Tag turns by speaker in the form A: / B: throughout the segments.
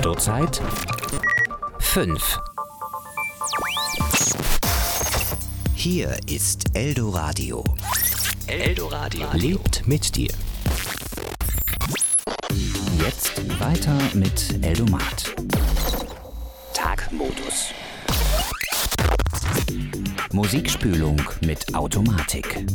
A: Zurzeit 5. Hier ist Eldoradio. Eldoradio lebt mit dir. Jetzt weiter mit Eldomat. Tagmodus. Musikspülung mit Automatik.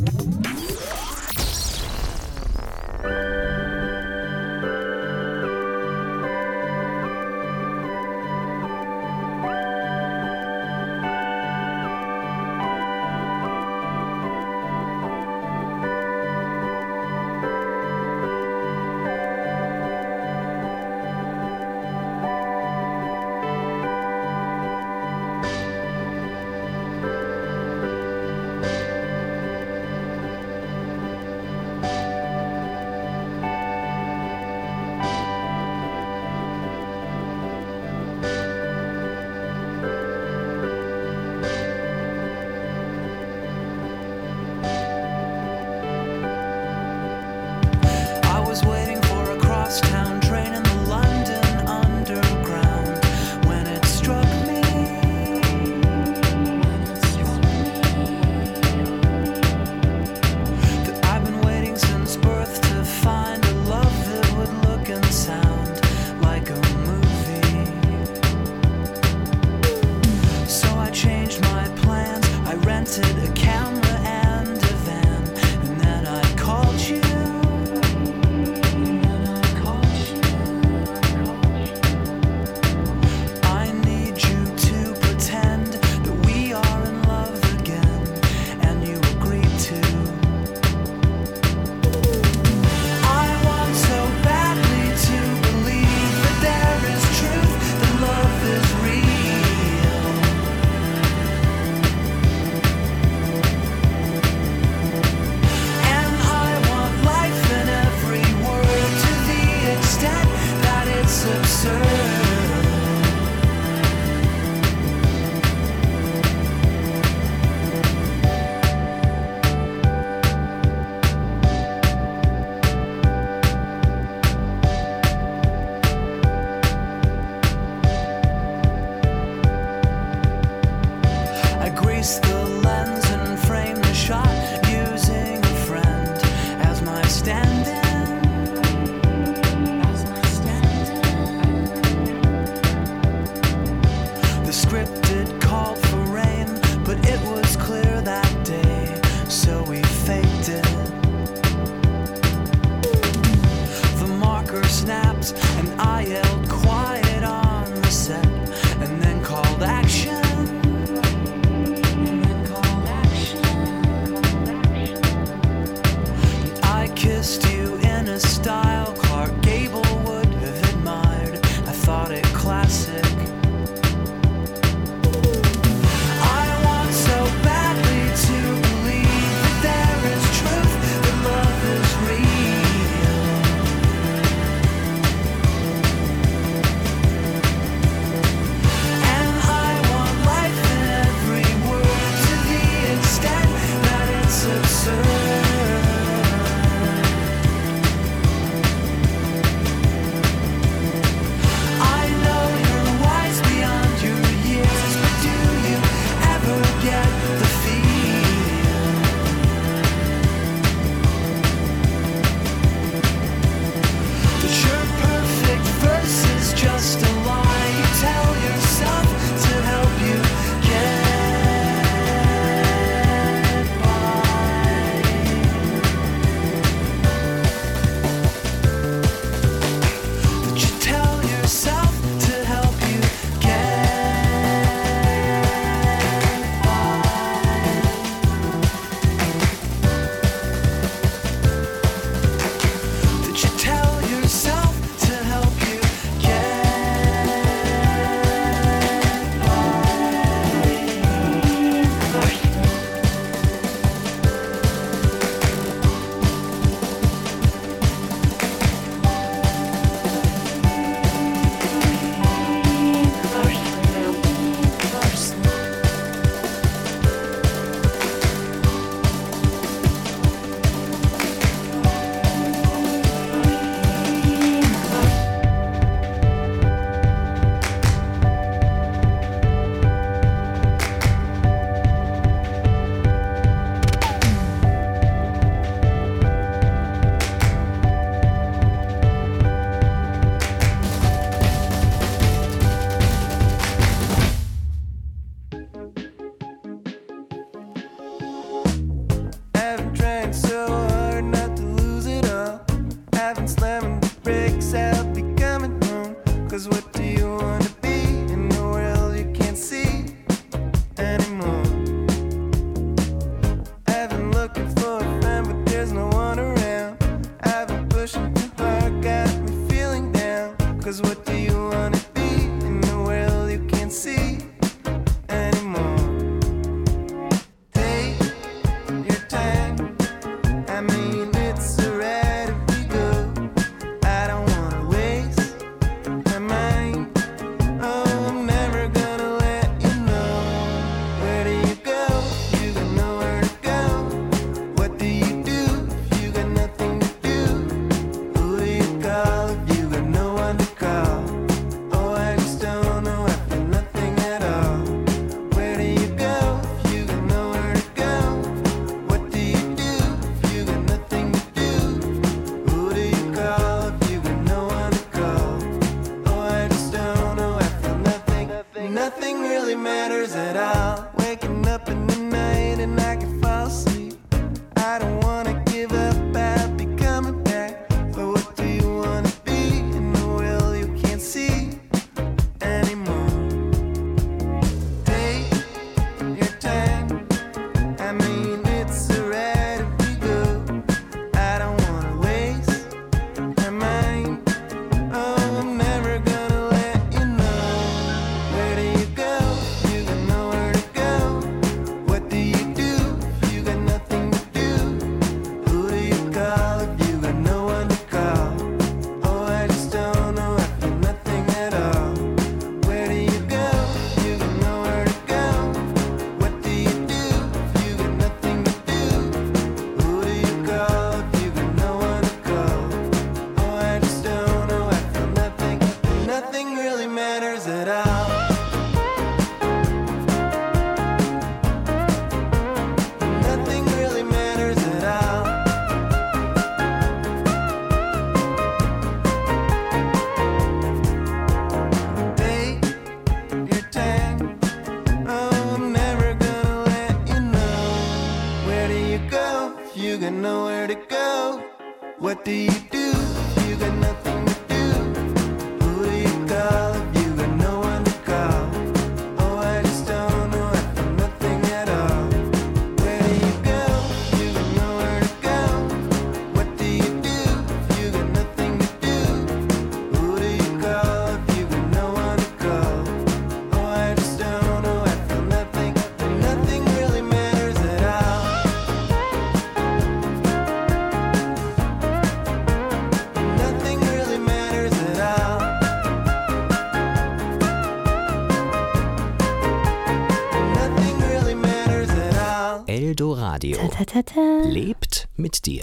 A: Eldoradio lebt mit dir.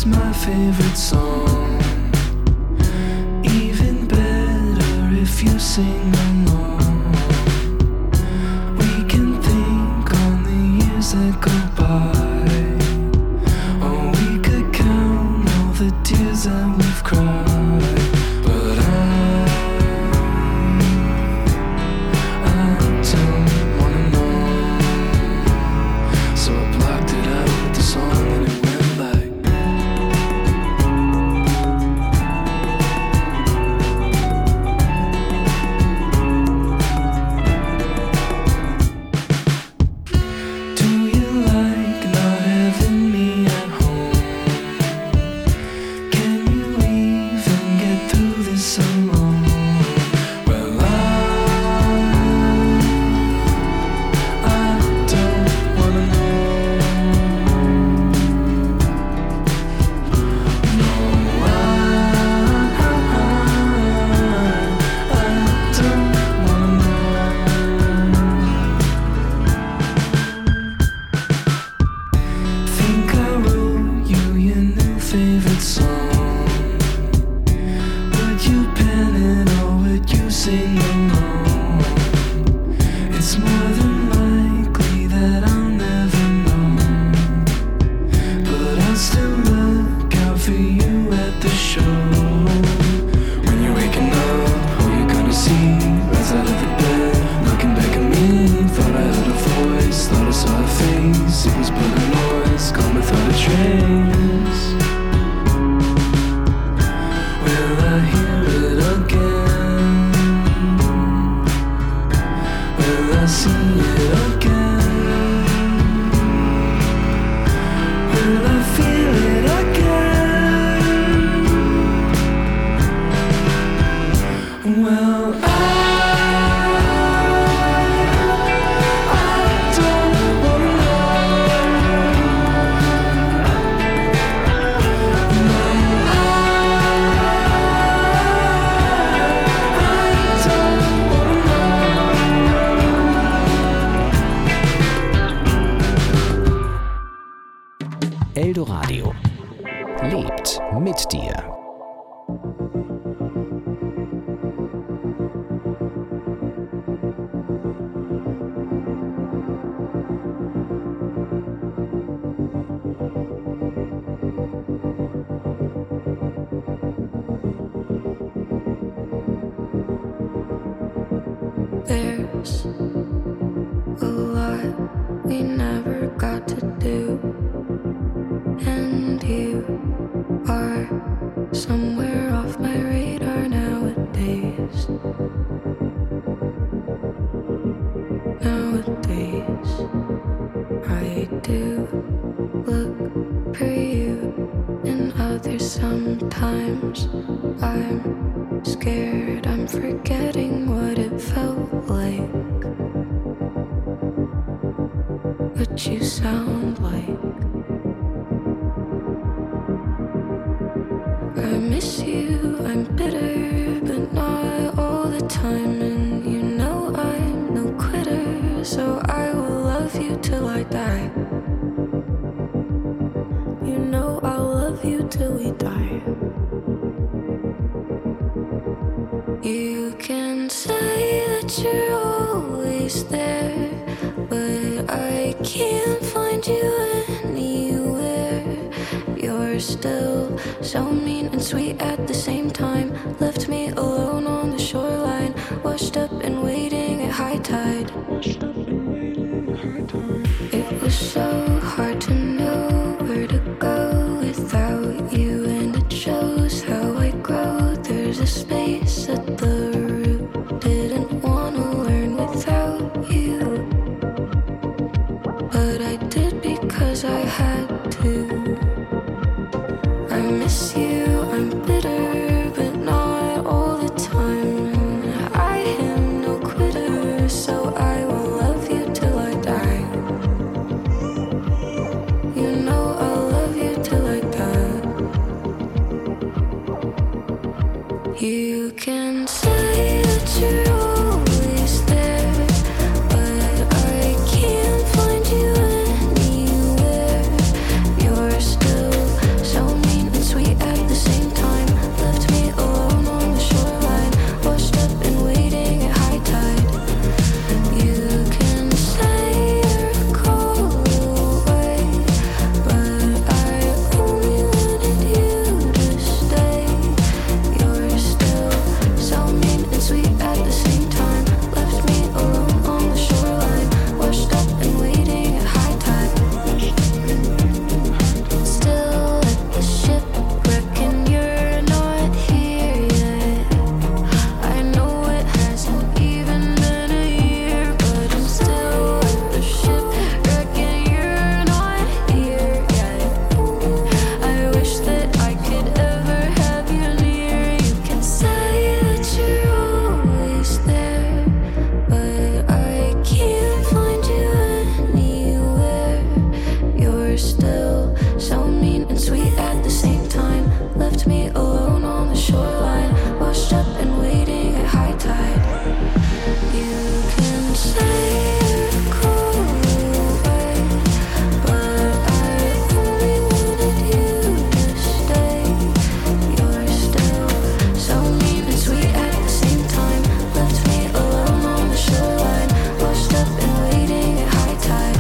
B: is my favorite song. Even better if you sing along. We can think on the years that go by, or we could count all the tears that we've cried. But I don't wanna know. So I blocked it out with the song and it went like, do you like not having me at home? Can you even get through this alone? Well, I don't wanna know. No, I don't wanna know. Think I wrote you your new favorite song. Would you pen it or would you sing along? It's more than likely that I'll never know, but I'll still look out for you at the show. When you're waking up, who you gonna see? Rise out of the bed, looking back at me. Thought I heard a voice, thought I saw a face. It was but a noise, gone without a trace. Will I hear it again? Will I see it again? Will I feel it again? Well, I don't wanna know. No, I don't wanna know.
A: Eldoradio. Lebt mit dir.
C: There's a lot we never got to do, and you are somewhere off my radar nowadays. Nowadays, I do look for you in others sometimes. I'm scared I'm forgetting what it felt like, what you sound like. I miss you, I'm bitter, but not all the time. And you know I'm no quitter, so I will love you till I die. You know I'll love you till we die. You can say that you're always there, but I can't find you anywhere. You're still so mean and sweet at the same time. Left me alone on the shoreline, washed up and waiting at high tide. It was so hard to know where to go without you, and it shows how I grow. There's a space at the root, didn't want to learn without you, but I did because I had to. I miss you, I'm bitter, but not all the time. I am no quitter, so I will love you till I die. You know I'll love you till I die. You can say that you're always there, but I can't find you anywhere. still so mean and sweet at the same time. Left me alone on the shoreline, washed up and waiting at high tide. You can say you're cool away, but I only wanted you to stay. You're still so mean and sweet at the same time. Left me alone on the shoreline, washed up and waiting at high tide.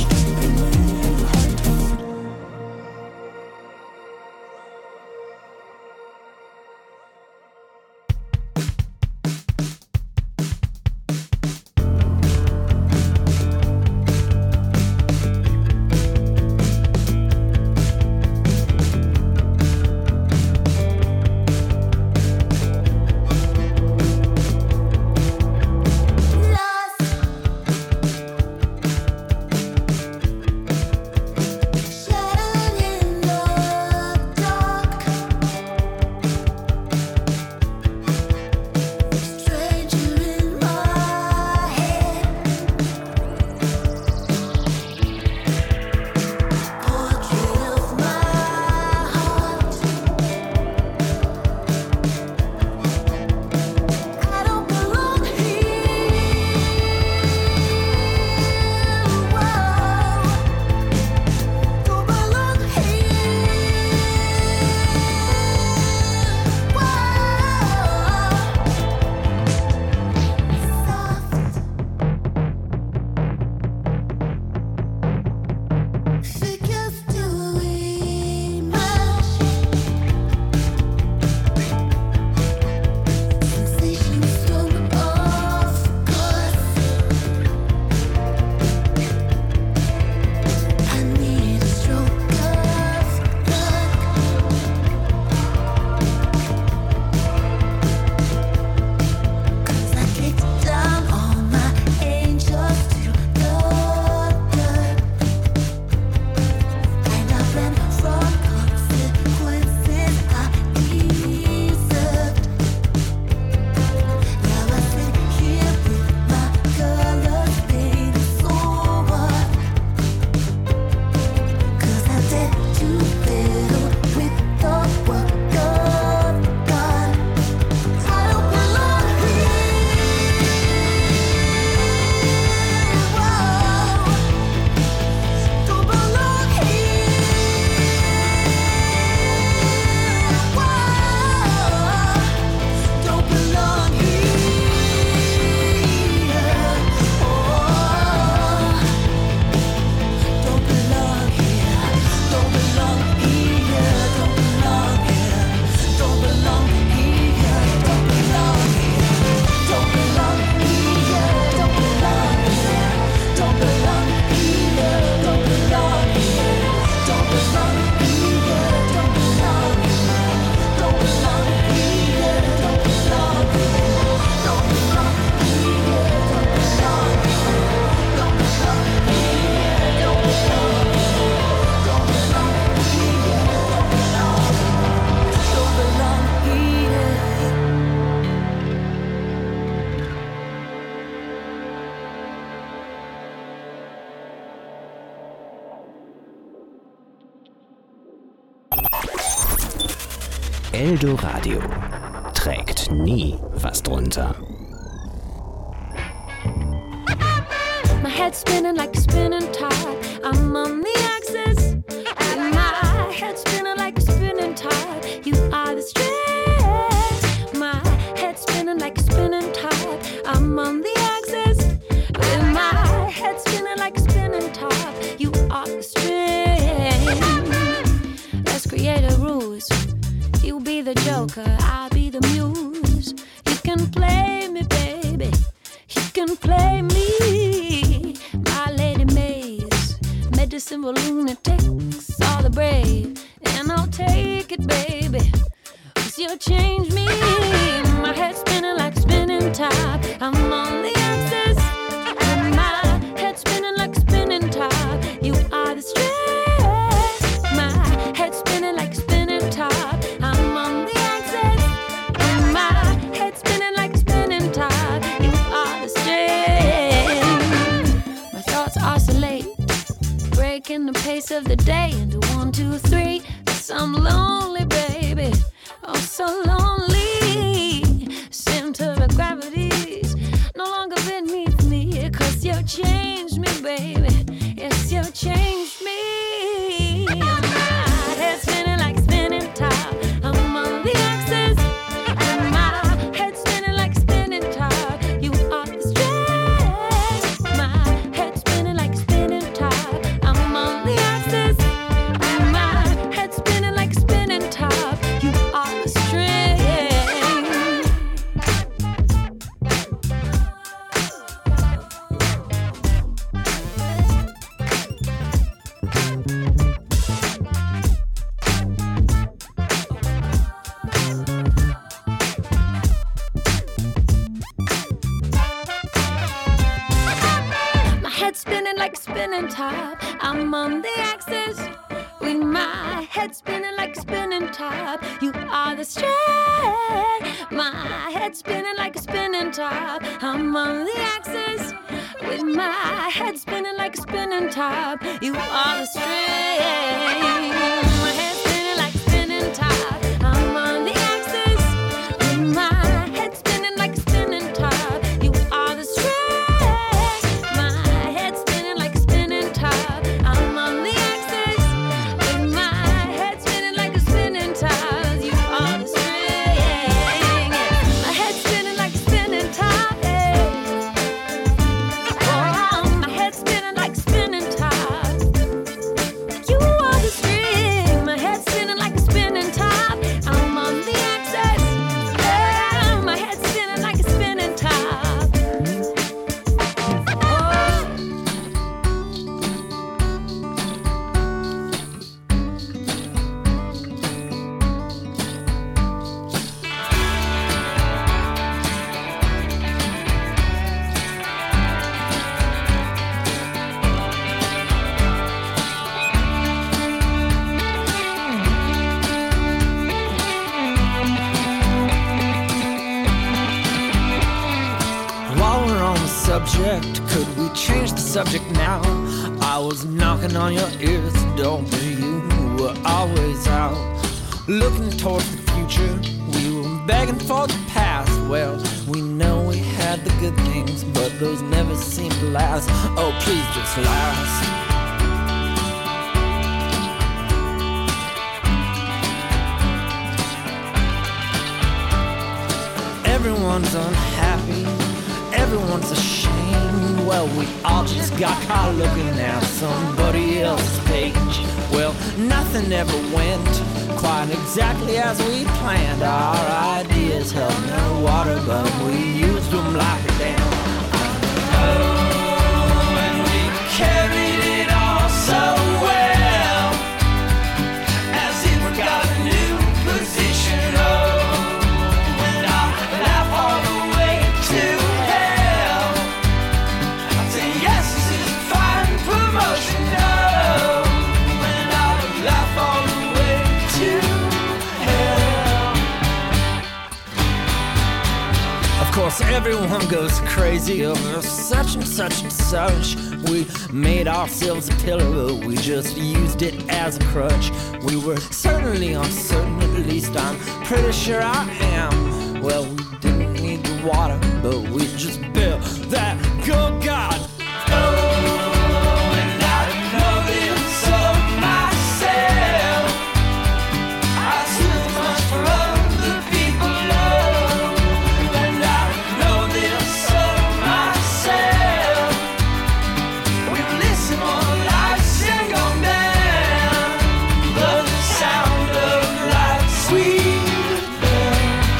A: Eldoradio trägt nie was drunter.
C: My head's spinning like a spinning top. I'm on the axis. And my head's spinning like a spinning top. You are the stress. My head's spinning like a spinning top. I'm on the axis. With my head spinning like a spinning top. You are the stress. Let's create a ruse. You be the joker, I'll be the muse. You can play me, baby. You can play me. My lady maze, medicine for lunatics, all the brave. And I'll take it, baby, 'cause you'll change me. My head's spinning like a spinning top. I'm on the axis. And my head's spinning like a spinning top. You are the stress. My head's spinning like a spinning top. I'm on the axis. And my head's spinning like a spinning top. You are the stress. My thoughts oscillate, breaking the pace piece of the day into 1, 2, 3. 'Cause I'm lonely, baby. Oh, so lonely. Center of gravity's no longer beneath me. 'Cause you changed me, baby. Yes, you changed me. My head's spinning like spinning top. I'm on the axis. And my head's spinning like spinning top. You are the stress. My head's spinning like spinning top. I'm on the axis. And my head's spinning like spinning top. You are the stress. My head's spinning like spinning top. I'm on the axis with my head spinning like spinning top. You are the stress. My head spinning like a spinning top. I'm on the axis with my head spinning like a spinning top. You are the stress. My head spinning like spinning top. I'm on the axis with my head spinning like a spinning top. You are the stress. My head spinning like a spinning top. I'm on the axis with my head spinning like a spinning top. You are the stress. My head spinning like a spinning top. Oh, my head spinning like a spinning top. You are the string. My head spinning like a spinning top. I'm on the axis. Yeah, my head spinning like a spinning top. Oh.
D: While we're on the subject, could we change the subject now? I was knocking on your ears, door, but you were always out. Looking towards the future, we were begging for the past. Well, we know we had the good things, but those never seem to last. Oh, please just last. Everyone's unhappy, everyone's ashamed. Well, we all just got caught looking at somebody else's page. Well, nothing ever went quite exactly as we planned. Our ideas held no water, but we used them like a dam. Oh, and we carried it all so well, as if we got a new position. Oh, and I laugh all the way to hell. I say yes, this is fine promotion. Oh, and I laugh all the way to hell. Of course, everyone goes crazy over such and such and such. We made ourselves a pillar, but we just used it as a crutch. We were certainly uncertain, at least I'm pretty sure I am. Well, we didn't need the water, but we just built that good God. Oh, and I know this of myself. I still much for other people. Oh, and I know this of myself. We listen on lights and go down. Love the sound of light, sweet bells.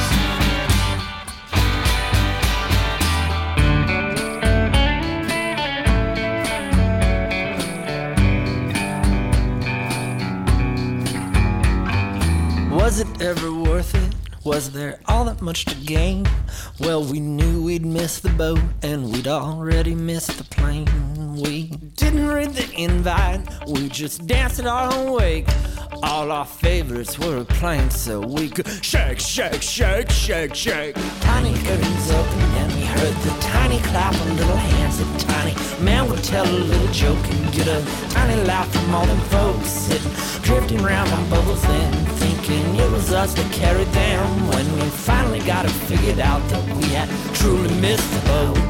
D: Was it ever worth it? Was there all that much to gain? Well, we knew we'd miss the boat, and we'd already missed the plane. We didn't read the invite, we just danced at our own wake. All our favorites were playing so we could shake, shake, shake, shake, shake. Tiny curtains open and we heard the tiny clap of little hands. And tiny man would tell a little joke and get a tiny laugh from all them folks sitting, drifting round on bubbles then, thinking it was us that carried them. When we finally got it figured out that we had truly missed the boat.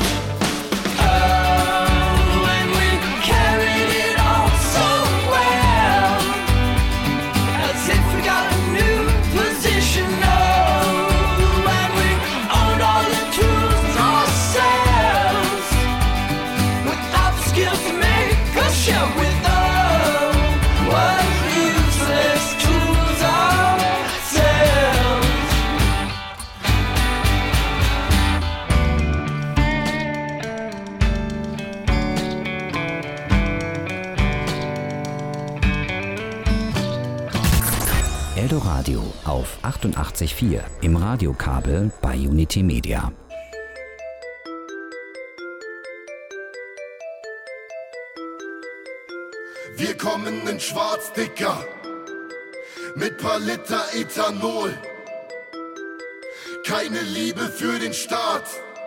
A: Eldoradio auf 88.4 im Radiokabel bei Unity Media.
E: Wir kommen in schwarz, Dicker, mit paar Liter Ethanol. Keine Liebe für den Staat.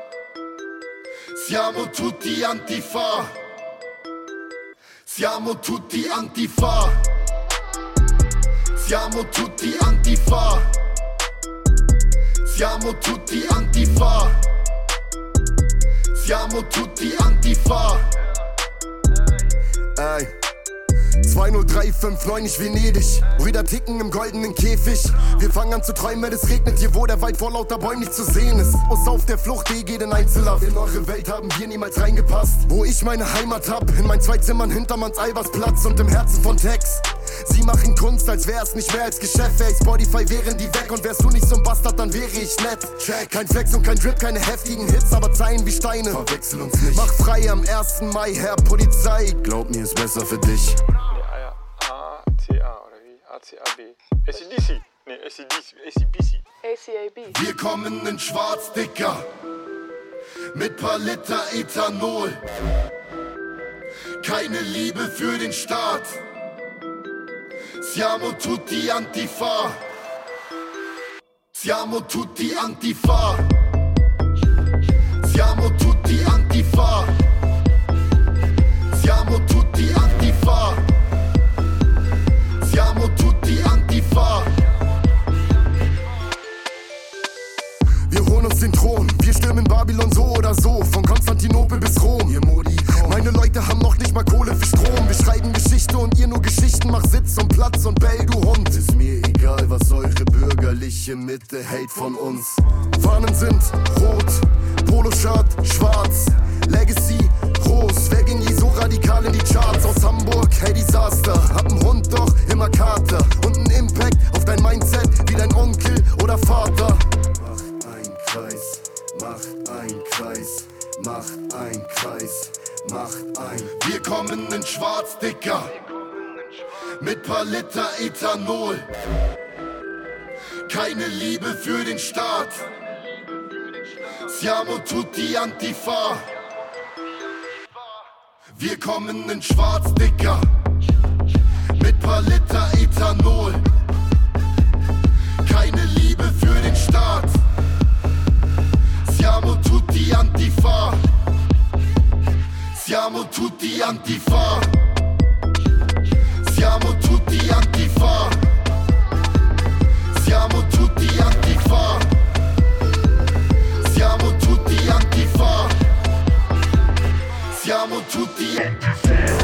E: Siamo tutti Antifa. Siamo tutti Antifa. Siamo tutti Antifa. Siamo tutti Antifa. Siamo tutti Antifa. Ey. 20359, ich Venedig. Brüder ticken im goldenen Käfig. Wir fangen an zu träumen, wenn es regnet hier, wo der Wald vor lauter Bäumen nicht zu sehen ist. Muss auf der Flucht, geht in Einzelhaft. In eure Welt haben wir niemals reingepasst. Wo ich meine Heimat hab, in mein 2 Zimmern hinterm Hans-Albers-Platz und im Herzen von Tex. Sie machen Kunst, als wär's nicht mehr als Geschäft. Wär ich Spotify, wären die weg. Und wärst du nicht so ein Bastard, dann wäre ich nett. Check. Kein Flex und kein Drip, keine heftigen Hits, aber Zeilen wie Steine. Verwechsel uns nicht. Mach frei am 1. Mai, Herr Polizei. Glaub mir, ist besser für dich.
F: ACA oder wie? ACAB. ACDC. Nee, ACBC. ACAB.
E: Wir kommen in schwarz, Dicker, mit paar Liter Ethanol. Keine Liebe für den Staat. Siamo tutti Antifa. Siamo tutti Antifa. Siamo tutti Antifa. Siamo tutti Antifa. Siamo tutti Antifa. Wir holen uns den Thron, wir stürmen Babylon so oder so, von Konstantinopel bis Rom. Meine Leute haben noch nicht mal Kohle für Strom. Wir schreiben Geschichte und ihr nur Geschichten. Mach Sitz und Platz und bell, du Hund. Ist mir egal, was eure bürgerliche Mitte hält von uns. Fahnen sind rot, Poloshirt schwarz, Legacy groß. Wer ging je so radikal in die Charts? Aus Hamburg, hey Desaster. Hab einen Hund, doch immer Kater. Und einen Impact auf dein Mindset wie dein Onkel oder Vater. Macht ein Kreis, macht ein Kreis, macht ein Kreis. Macht ein. Wir kommen in schwarz, Dicker, mit paar Liter Ethanol. Keine Liebe für den Staat. Siamo tutti Antifa. Wir kommen in schwarz, Dicker, mit paar Liter Ethanol. Keine Liebe für den Staat. Siamo tutti Antifa. Siamo tutti Antifa. Siamo tutti Antifa. Siamo tutti Antifa. Siamo tutti Antifa. Siamo tutti Antifa.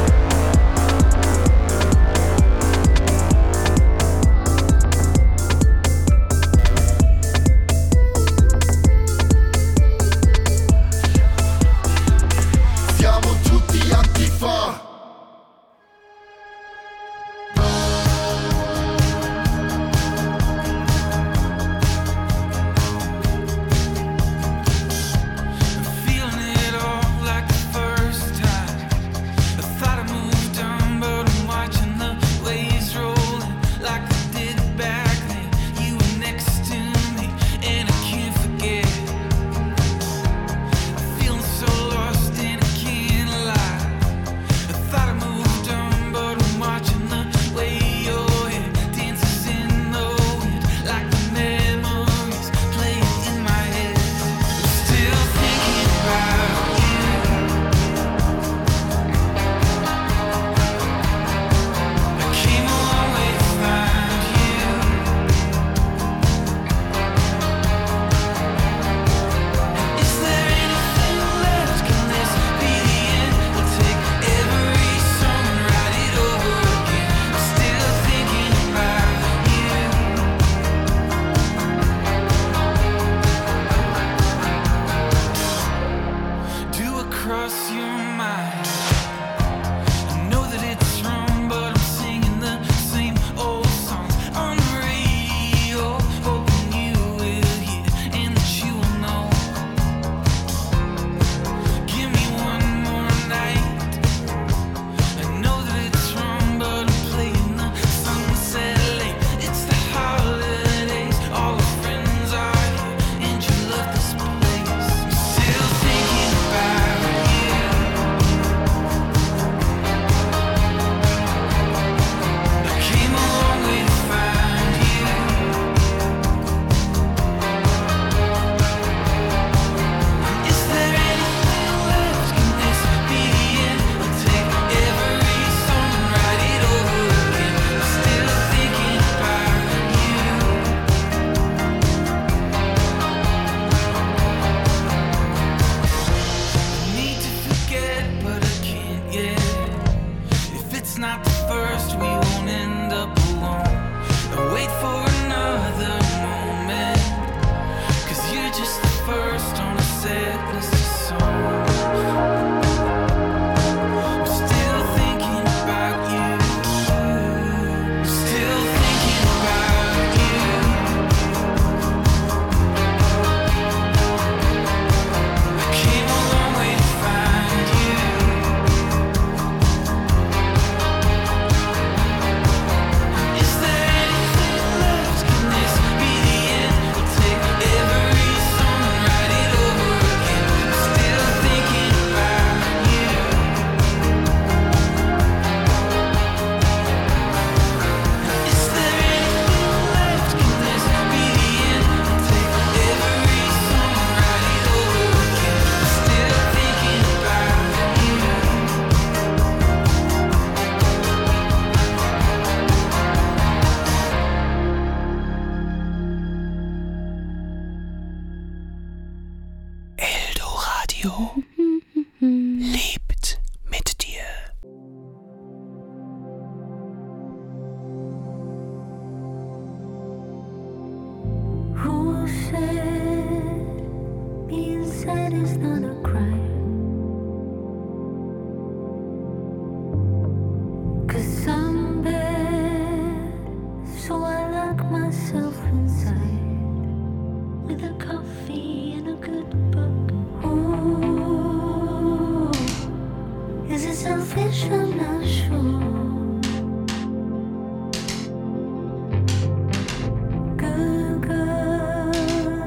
C: said being sad is not a crime. 'Cause I'm bad, so I lock myself inside with a coffee and a good book. Ooh, is it selfish? I'm not sure. Good girl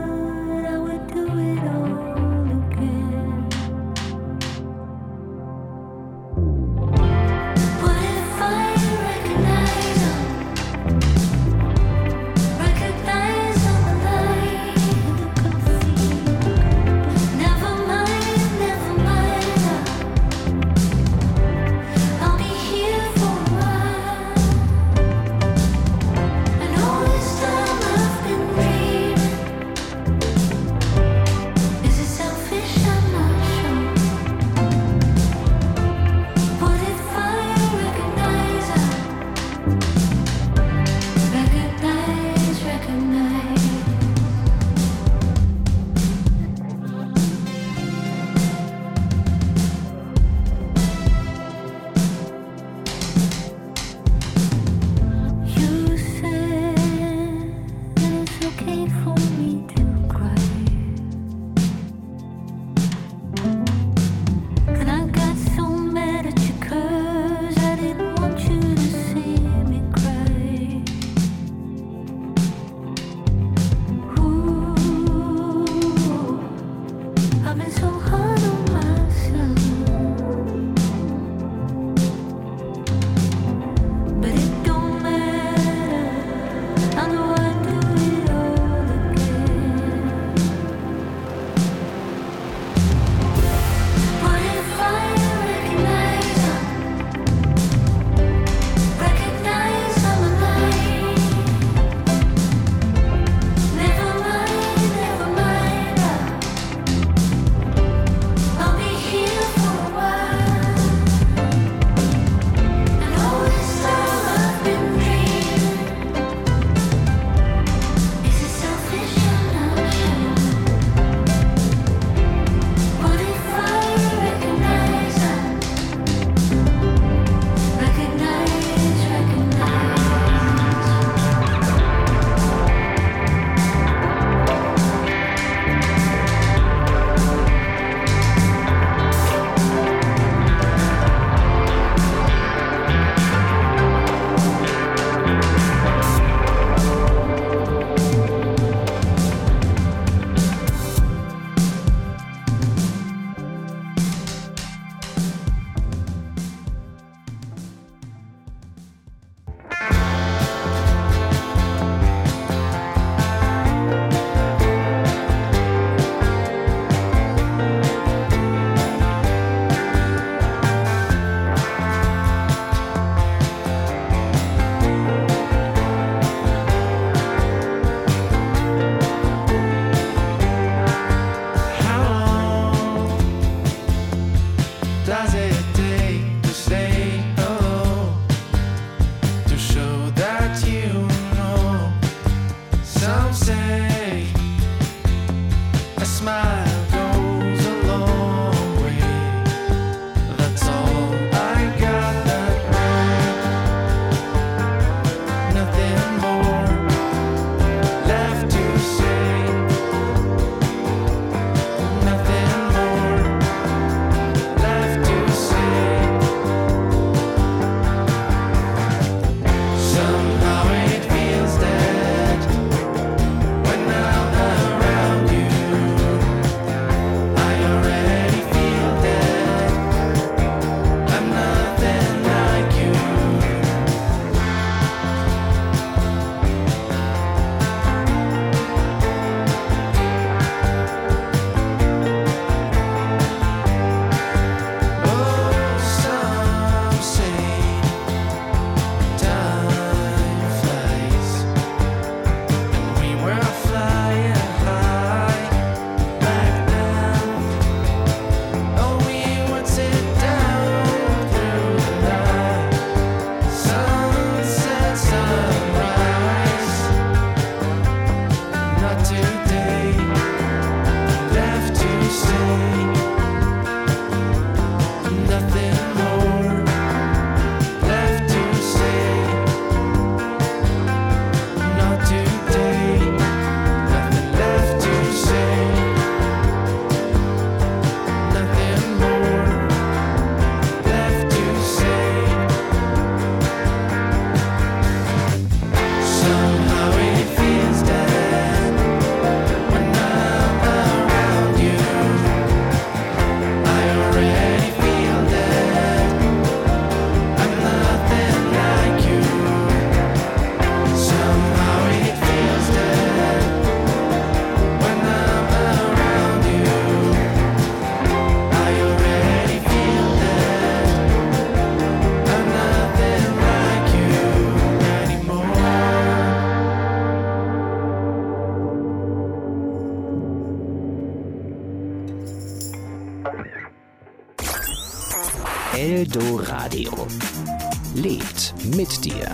A: Eldoradio. Lebt mit dir.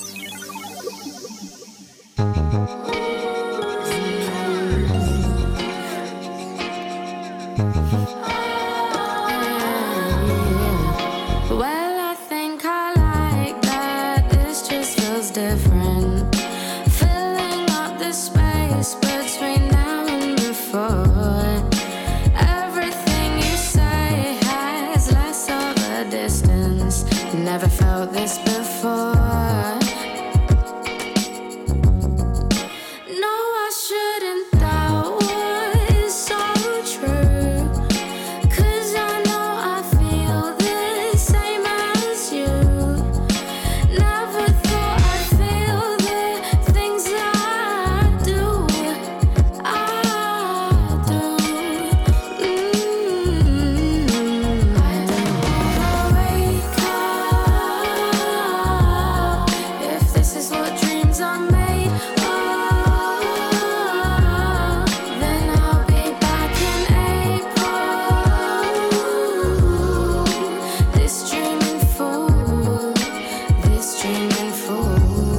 C: Never felt this before. No, I shouldn't doubt what is so true, 'cause I know I feel the same as you. Never thought I'd feel the things I do. I don't wanna wake up. If this is what dreams are made of, then I'll be back in April. This dreaming fool, this dreaming fool.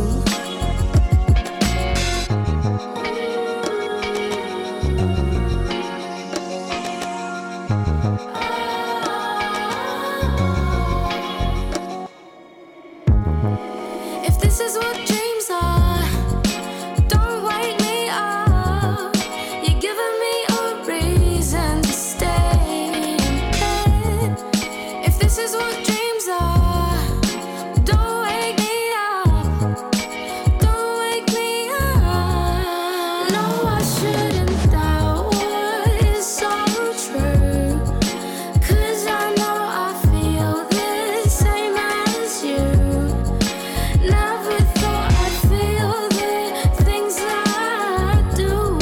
C: If this is what dreams are, don't wake me up. You're giving me a reason to stay in bed. If this is what dreams are, don't wake me up. Don't wake me up. No, I shouldn't doubt what is so true, 'cause I know I feel the same as you. Never thought I'd feel the things I do.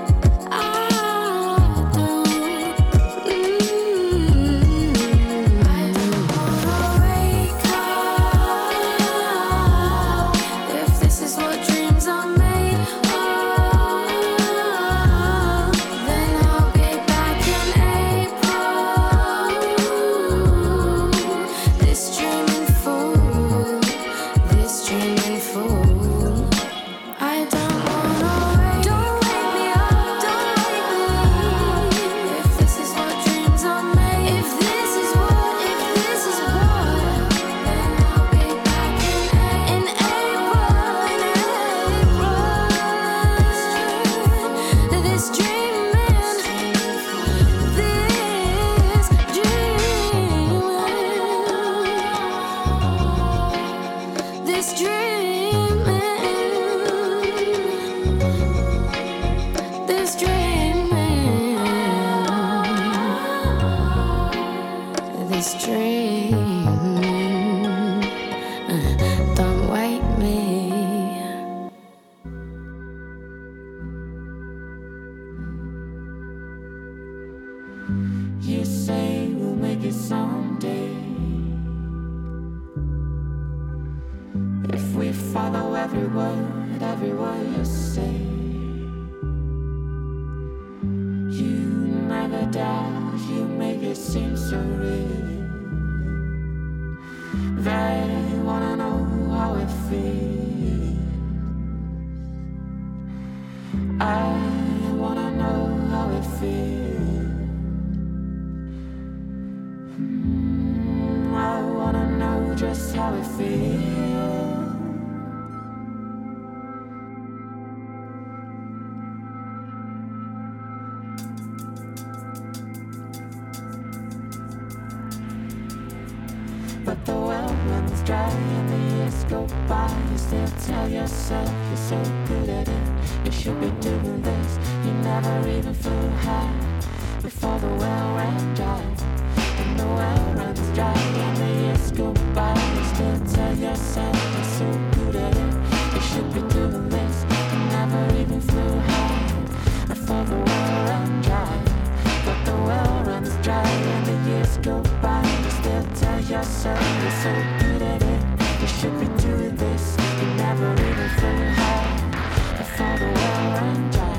C: I don't wanna wake up. If this is what dreams are made of, then I'll be back in April. This dreaming fool, this dreaming fool. I don't wanna wake. Don't wake me up. Don't wake me. If this is what dreams are made. If this is what, then I'll be back in April. This dreaming, this dreaming, this dreaming, this dreaming. Don't wake me. You say we'll make it someday if we follow every word you say. You never doubt, you make it seem so real. They wanna know how it feels. I wanna know how it feels. I wanna know just how it feels. But the well runs dry and the years go by. You still tell yourself you're so good at it. You should be doing this. You never even flew high before the well ran dry. And the well runs dry and the years go by. You still tell yourself you're so good at it. You should be doing this. You never even flew high before the well ran dry. But the well runs dry and the years go by. You still tell yourself you're so good at it. You should be doing this. You never even flew high before the well ran dry.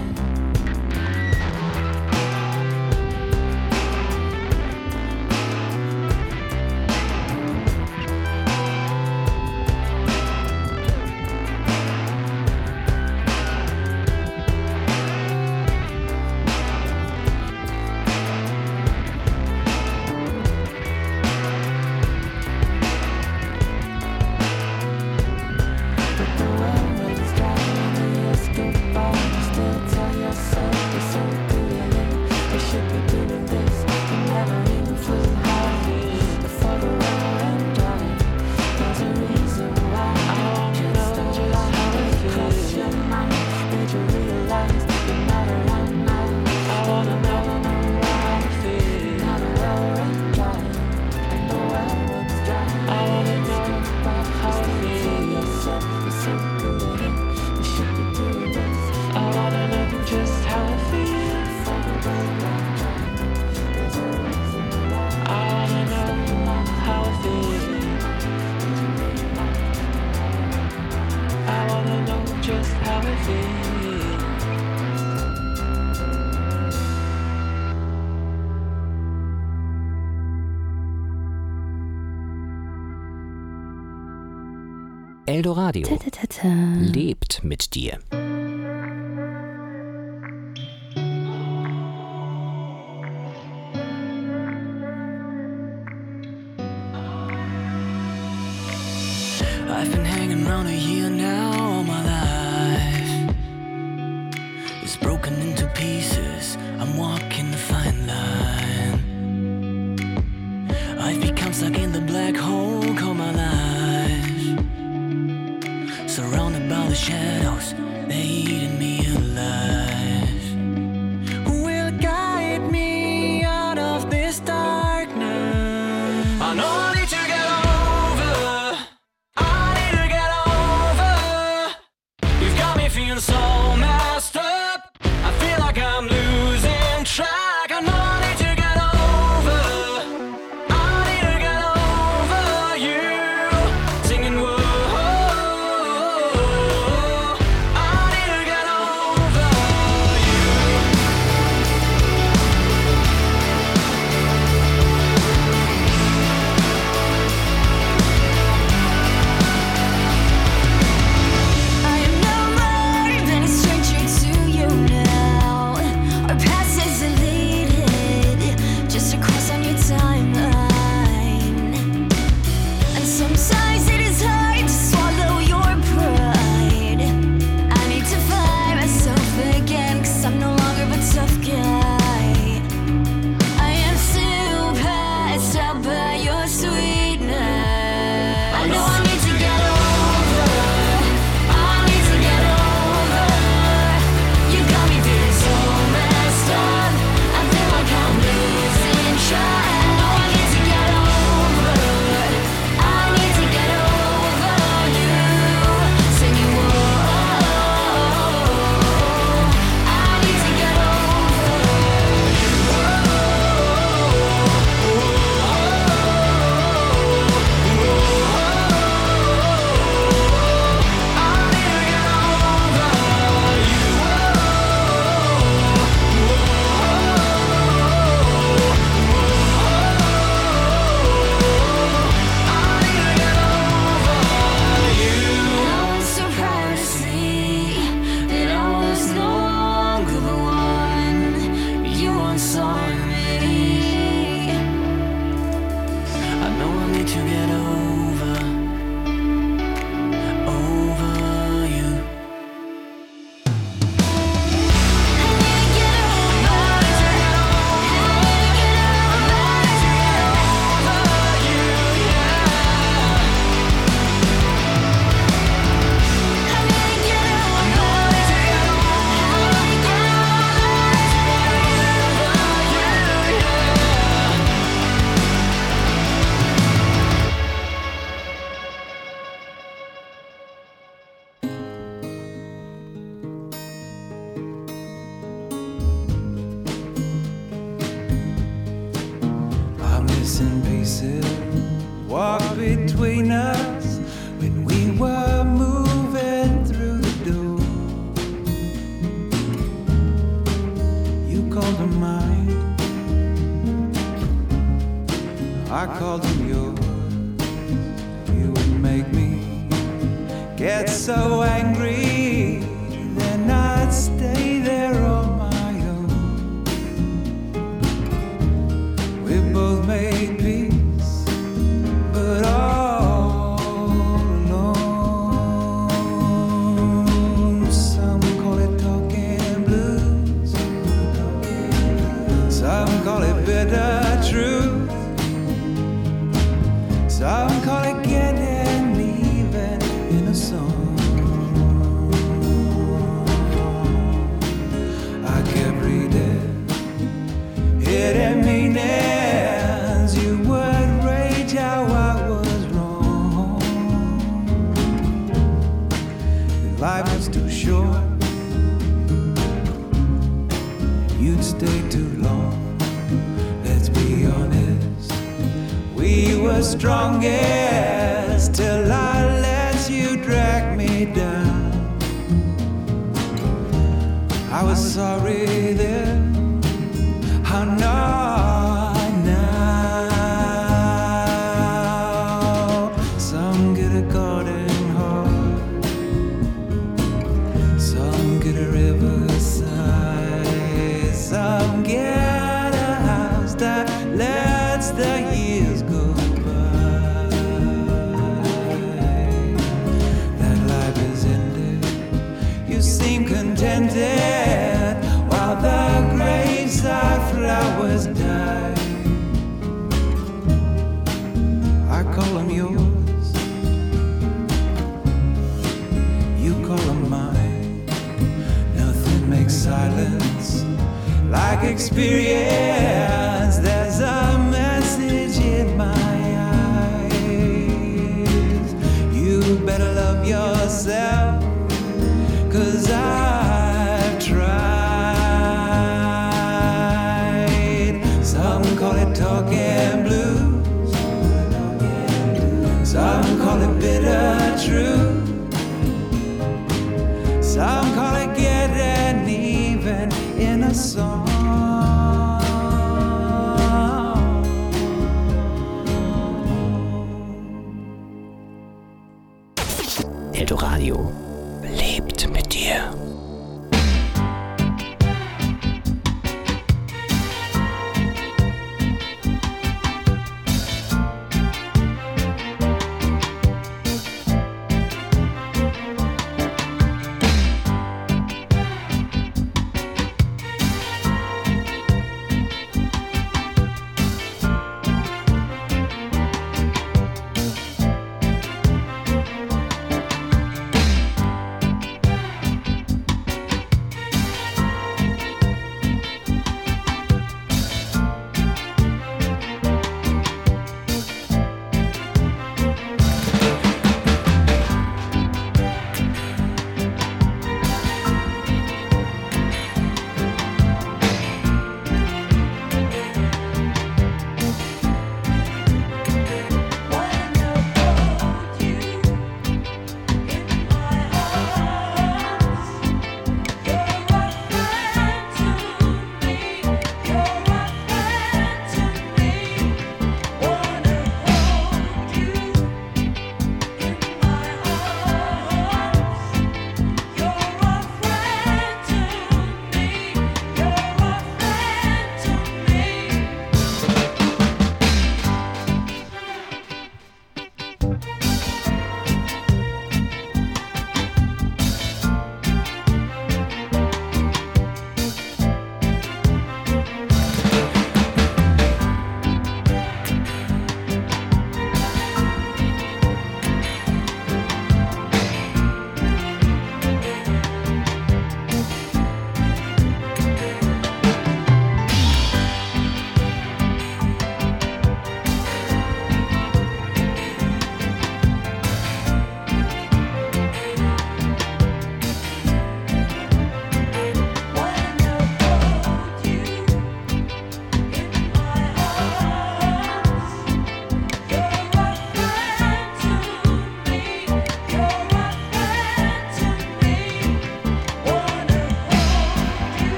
A: Eldoradio lebt mit dir.
B: I've been hanging around a year now, all my life is broken into pieces. I'm walking the fine line. I've become stuck in the black hole all my life, surrounded by the shadows, they're eating me alive. Who will guide me out of this darkness? I know I need to get over. I need to get over. You've got me feeling so messed up. I feel like I'm losing track. I know I need to get over. I need to get over you. Singing whoa. I need to get over you.
C: I am no more than a stranger to you now. Our past is deleted, just a cross on your timeline. And sometimes it is hard to swallow your pride. I need to find myself again, 'cause I'm no longer a tough guy. I am still passed out by your sweetness. I know I need to get over. I need to get over. You got me feeling so messed up. I feel like I'm losing track. I know I need to get over. I need to get over you. Singing whoa. I need to get over you. I was so proud to see that I was no longer the one you once saw in me.
B: I know I need to get over you.
G: Our missing pieces walk between us when we were moving through the door. You called them mine, I called them yours. You would make me get so angry, then I'd stay there on my own. We both made peace, but all alone. Some call it talking blues, some call it bitter truth, some call it getting even in a song. I kept reading hidden meanings. You would rage how I was wrong. Life was too short, you'd stay too long. Let's be honest, we were strongest till I let you drag me down. I was sorry then, I'm not now. Some get a garden home, dead, while the graveside flowers die. I call them yours, you call them mine. Nothing makes silence like experience. There's a message in my eyes. You better love yourself, 'cause I've tried. Some call it talking blues, some call it bitter truth, some call it getting even in a song.
A: Eldoradio lebt mit dir.